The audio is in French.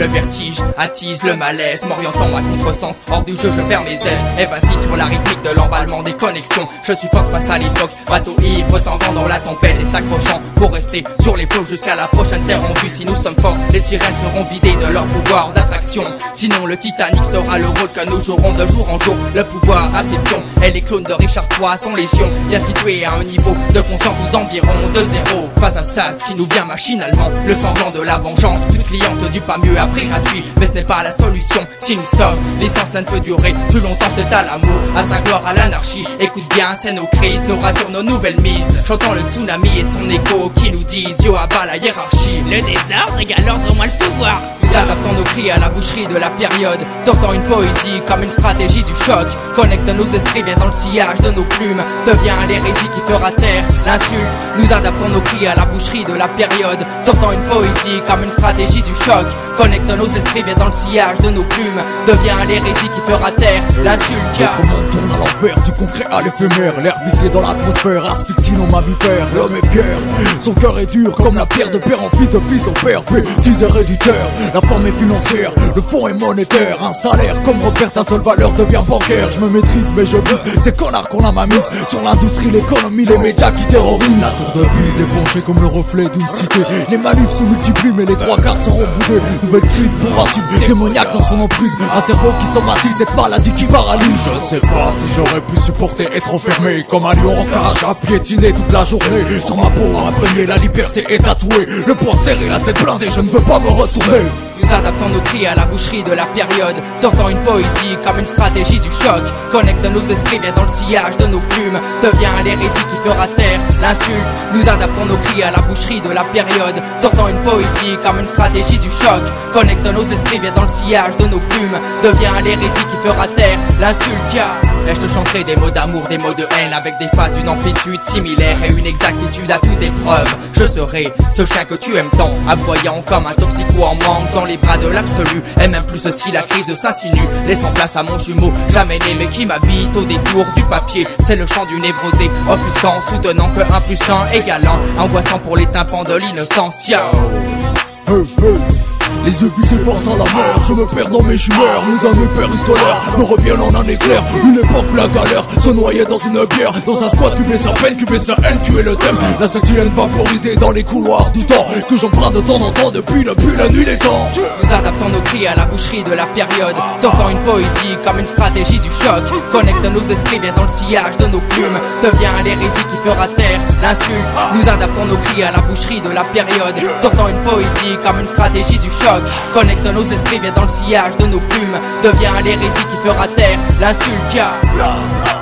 Le vertige attise le malaise, m'orientant à contresens. Hors du jeu je perds mes ailes, évasif sur la rythmique de l'emballement des connexions. Je suis fort face à l'époque, bateau ivre tendant dans la tempête et s'accrochant pour rester sur les flots jusqu'à la prochaine terre en vue. Si nous sommes forts, les sirènes seront vidées de leur pouvoir d'attraction. Sinon le Titanic sera le rôle que nous jouerons de jour en jour. Le pouvoir a ses pions, et les clones de Richard III sont légion. Bien situés à un niveau de conscience aux environs de zéro. Face à ça, ce qui nous vient machinalement, le semblant de la vengeance. Plus cliente du pas mieux à prix gratuit, mais ce n'est pas la solution. Si nous sommes, l'essence là ne peut durer plus longtemps, c'est à l'amour, à sa gloire, à l'anarchie. Écoute bien, c'est nos crises, nos ratures, nos nouvelles mises. J'entends le tsunami et son écho qui nous disent yo à bas la hiérarchie. Le désordre égale l'ordre moins le pouvoir. Adaptant nos cris à la boucherie de la période, sortant une poésie comme une stratégie du choc. Connecte nos esprits, viens dans le sillage de nos plumes, devient l'hérésie qui fera taire l'insulte. Nous adaptons nos cris à la boucherie de la période, sortant une poésie comme une stratégie du choc. Connecte nos esprits, viens dans le sillage de nos plumes, devient l'hérésie qui fera taire l'insulte. Notre monde tourne à l'envers, du concret à l'éphémère. L'air vissé dans l'atmosphère, asphyxie nos mammifères. L'homme est fier, son cœur est dur comme la pierre de père en fils, de fils en père. Bêtise héréditaire, la forme est financière, le fond est monétaire. Un salaire comme repère, ta seule valeur devient bancaire. Je me maîtrise mais je vise ces connards qu'on a ma mise sur l'industrie, l'économie, les médias qui terrorisent. La tour de Pise est penchée comme le reflet d'une cité. Les manifs se multiplient mais les trois quarts seront boudés. Nouvelle crise bourrative, démoniaque dans son emprise. Un cerveau qui somatise cette maladie qui paralyse. Je ne sais pas si j'aurais pu supporter être enfermé comme un lion en cage à piétiner toute la journée. Sur ma peau imprégnée, la liberté est tatouée. Le poing serré, la tête blindée, je ne veux pas me retourner. Nous adaptons nos cris à la boucherie de la période, sortant une poésie comme une stratégie du choc. Connecte nos esprits, viens dans le sillage de nos plumes, devient l'hérésie qui fera taire l'insulte. Nous adaptons nos cris à la boucherie de la période, sortant une poésie comme une stratégie du choc. Connecte nos esprits, viens dans le sillage de nos plumes, devient l'hérésie qui fera taire l'insulte. Et je te chanterai des mots d'amour, des mots de haine, avec des phases d'une amplitude similaire et une exactitude à toute épreuve. Je serai ce chien que tu aimes tant, aboyant comme un toxico en manque dans les bras de l'absolu. Et même plus si la crise s'insinue, laissant place à mon jumeau jamais né mais qui m'habite au détour du papier. C'est le chant du névrosé, offusquant, soutenant que 1 plus 1 égalant, angoissant pour les tympans de l'innocence. Hey, hey. Les yeux vissés force à la mer, je me perds dans mes chimères. Mes années périscolaires me reviennent en un éclair. Une époque où la galère se noyait dans une bière. Dans un squat, cuvait sa peine, cuvait sa haine, tuer le thème. La sectienne vaporisée dans les couloirs du temps que j'emprunte de temps en temps depuis la nuit des temps. Nous adaptons nos cris à la boucherie de la période, sortant une poésie comme une stratégie du choc. Connecte nos esprits, viens dans le sillage de nos plumes, devient l'hérésie qui fera taire l'insulte. Nous adaptons nos cris à la boucherie de la période, sortant une poésie comme une stratégie du choc. Connecte nos esprits, viens dans le sillage de nos plumes, devient l'hérésie qui fera taire l'insulte.